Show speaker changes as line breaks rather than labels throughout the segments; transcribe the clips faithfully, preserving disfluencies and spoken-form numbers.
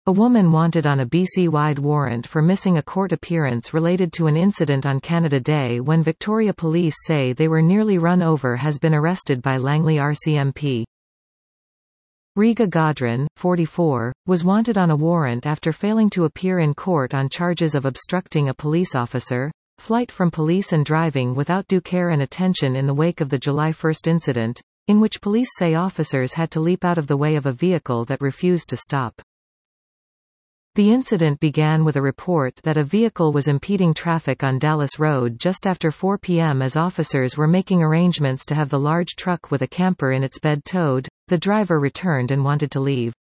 A woman wanted on a B C-wide warrant for missing a court appearance related to an incident on Canada Day when Victoria Police say they were nearly run over has been arrested by Langley R C M P. Riga Godron, forty-four, was wanted on a warrant after failing to appear in court on charges of obstructing a police officer, flight from police and driving without due care and attention in the wake of the July first incident, in which police say officers had to leap out of the way of a vehicle that refused to stop. The incident began with a report that a vehicle was impeding traffic on Dallas Road just after four p m as officers were making arrangements to have the large truck with a camper in its bed towed. The driver returned and wanted to leave.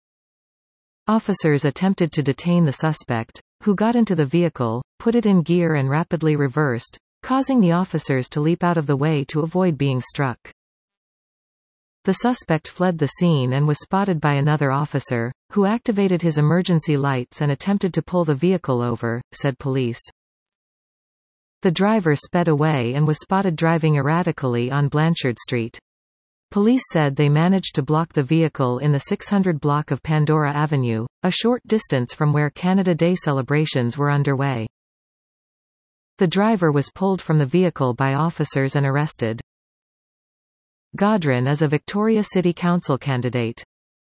Officers attempted to detain the suspect, who got into the vehicle, put it in gear and rapidly reversed, causing the officers to leap out of the way to avoid being struck. The suspect fled the scene and was spotted by another officer, who activated his emergency lights and attempted to pull the vehicle over, said police. The driver sped away and was spotted driving erratically on Blanchard Street. Police said they managed to block the vehicle in the six hundred block of Pandora Avenue, a short distance from where Canada Day celebrations were underway. The driver was pulled from the vehicle by officers and arrested. Godron is a Victoria City Council candidate.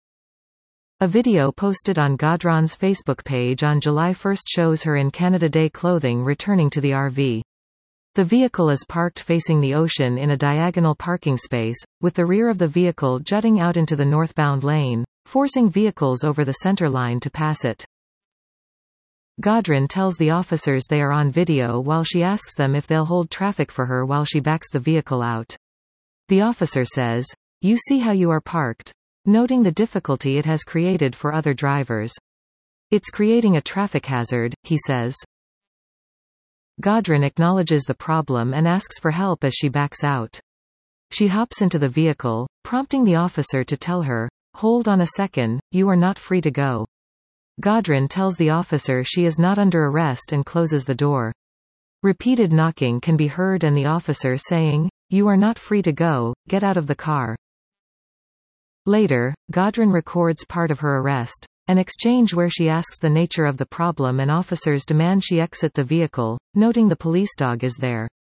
A video posted on Godron's Facebook page on July first shows her in Canada Day clothing returning to the R V. The vehicle is parked facing the ocean in a diagonal parking space, with the rear of the vehicle jutting out into the northbound lane, forcing vehicles over the center line to pass it. Godron tells the officers they are on video while she asks them if they'll hold traffic for her while she backs the vehicle out. The officer says, "You see how you are parked," noting the difficulty it has created for other drivers. "It's creating a traffic hazard," he says. Godron acknowledges the problem and asks for help as she backs out. She hops into the vehicle, prompting the officer to tell her, "Hold on a second, you are not free to go." Godron tells the officer she is not under arrest and closes the door. Repeated knocking can be heard and the officer saying, "You are not free to go, get out of the car." Later, Godron records part of her arrest, an exchange where she asks the nature of the problem and officers demand she exit the vehicle, noting the police dog is there.